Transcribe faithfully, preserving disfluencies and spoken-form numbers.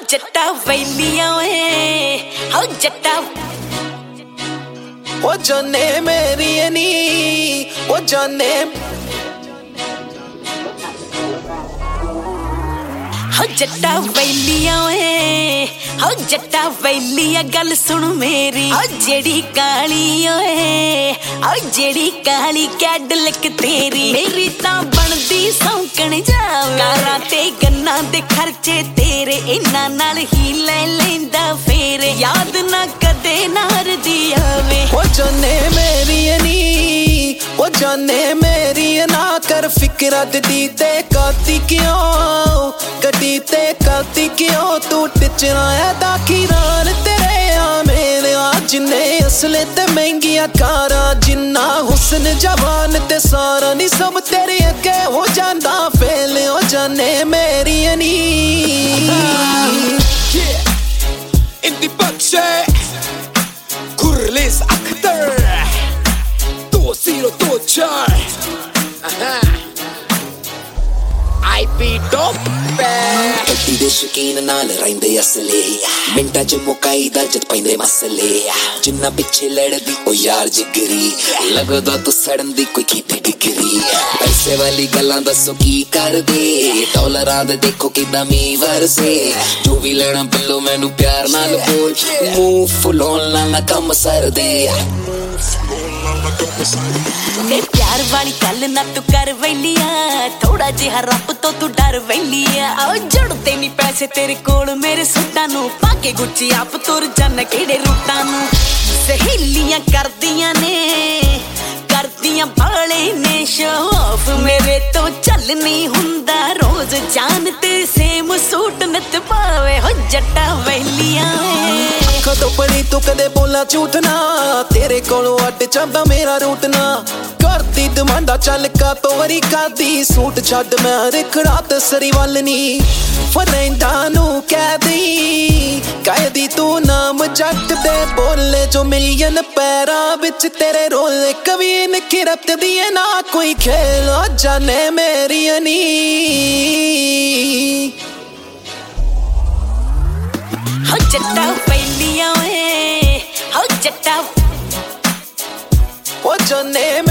जट्टा वैलिया हो जट्टा ओ जाने मेरी नी ओ जाने हो जट्टा वैलिया हो जट्टा वैलिया गल सुन मेरी हो जेड़ी काली ओए हो जेड़ी काली कैड लक तेरी मेरी तां बनदी सौंकण जावे कारां ते गन्ना दे खर्चे तेरे इन्हां नाल ही ले लैंदा फेर याद ना कदे नार दी आवे ओ जाने मेरी नी ओ जाने मेरी ना कर फिक्र दी ते काती क्यों कटी ते काती क्यों तू टिचना है दाखी रान तेरे आ मेरे आ जिन्ने असले ते महंगिया कारा जिन्ना हुस्न जवान ते सारा नी सब तेरे अगे हो जांदा फेल हो जाने मेरी नी Inti Bakşe Kurlis Akhtar Do zero do char I P top ਗੱਡੀ ਦੇ ਸ਼ਕੀਨ ਨਾਲ ਰਹਿੰਦੇ ਅਸਲੇ ਮਿੰਟਾਂ ਚ ਮੁਕਾਈ ਦਾ ਜਦ ਪੈਂਦੇ ਮਸਲੇ ਜਿੰਨਾ ਪਿੱਛੇ ਲੜਦੀ ਉਹ ਯਾਰ ਜਿਗਰੀ ਲੱਗਦਾ ਤੂੰ ਸੜਨ ਦੀ ਕੋਈ ਕੀਤੀ ਡਿਗਰੀ ਪੈਸੇ ਵਾਲੀ ਗੱਲਾਂ ਦੱਸੋ ਕੀ ਕਰਦੇ ਡਾਲਰਾਂ ਦੇ ਦੇਖੋ ਕਿਦਾਂ ਮੀਂਹ ਵਰਸੇ ਜੋ ਵੀ ਲੈਣਾ ਬਿੱਲੋ ਮੈਨੂੰ ਪਿਆਰ ਨਾਲ ਬੋਲ ਮੂੰਹ ਫੁਲਾਉਣ ਨਾਲ ਕੰਮ ਸਰਦੇ ते प्यार वाली गल ना तू कर वैलिया थोड़ा जिहा रब तो तू डर वैलिया आओ जड़ते नी पैसे तेरे कोल मेरे सूटां नू पाके गुच्ची आप तुर जन केड़े रूटां नू सहेलियां करदियां ने करदियां बाले ने शो ऑफ मेरे तो चल नहीं हुंदा रोज जान ते सेम सूट नत पावे हो जट्टा वैलिया कदों पड़ी तू कदे बोला झूठ ना तेरे कोलों अड चंदा मेरा रूट ना करदी डिमांडा चल का तो वरी कादी सूट छड मैं हर एक रात सरी वल नी फरेंदा नू कह दी कहदी तू नाम जट दे बोले जो मिलियन पैरां विच तेरे रोले कवीन किरत दी ना कोई खेल जाने मेरी नी हो जट्टा वैलिया हो जट्टा ओ जाने